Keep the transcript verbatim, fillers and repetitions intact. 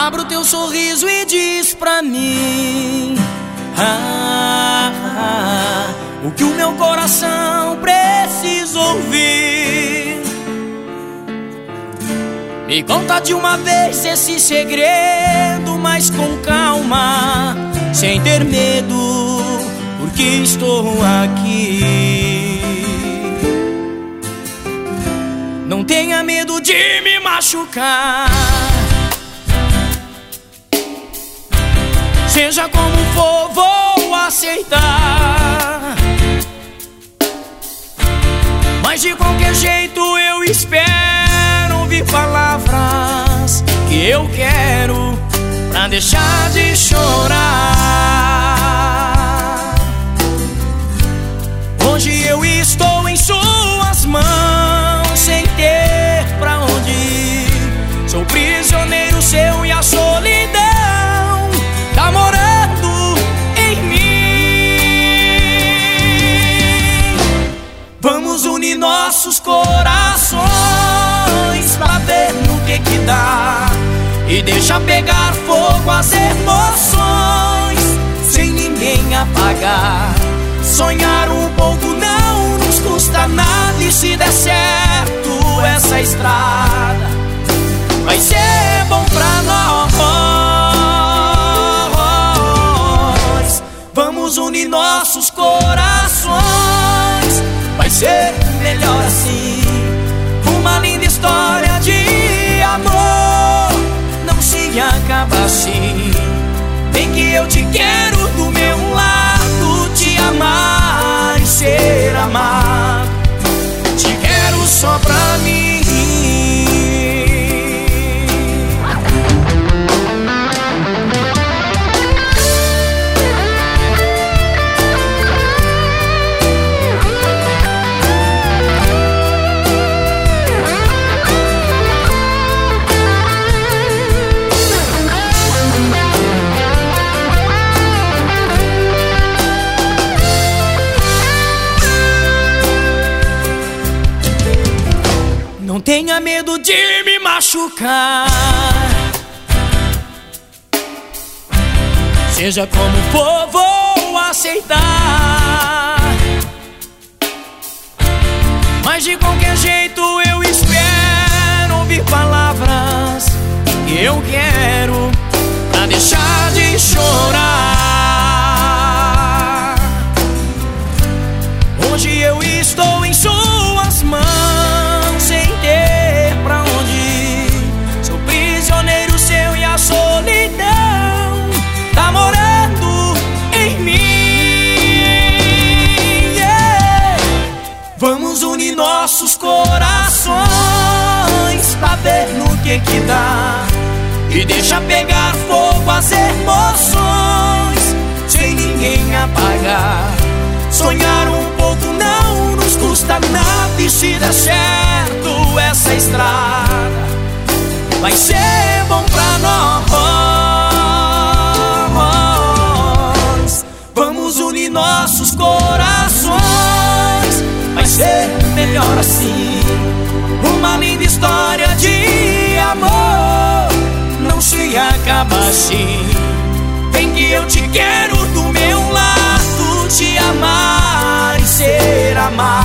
Abra o teu sorriso e diz pra mim ah, ah, o que o meu coração precisa ouvir. Me conta de uma vez esse segredo, mas com calma, sem ter medo, porque estou aqui. Não tenha medo de me machucar, seja como for, vou aceitar. Mas de qualquer jeito eu espero ouvir palavras que eu quero pra deixar de chorar. Hoje eu estou em suas mãos, sem ter pra onde ir. Sou prisioneiro seu e a solidão tá morando em mim. Vamos unir nossos corações pra ver no que que dá, e deixa pegar fogo as emoções sem ninguém apagar. Sonhar um pouco não nos custa nada, e se der certo essa estrada vai ser bom pra nós. Vamos unir nossos corações, vai ser melhor assim. Uma linda história de amor não se acaba assim. Bem que eu te quero do meu lado, te amar e ser amado. Te quero só pra mim. Não tenha medo de me machucar, seja como for, vou aceitar. Mas de qualquer jeito eu espero ouvir palavras que eu quero pra deixar de chorar. Hoje eu estou em suas mãos, sem ter pra onde ir. Sou prisioneiro seu e a solidão tá morando em mim. Yeah. Vamos unir nossos corações pra ver no que que dá, e deixa pegar fogo as emoções sem ninguém apagar. Sonhar um pouco não nos custa nada, e se der certo essa estrada vai ser bom pra nós. Vamos unir nossos corações, vai ser melhor assim. Uma linda história de amor não se acaba assim. Bem que eu te quero do meu lado, te amar e ser amado.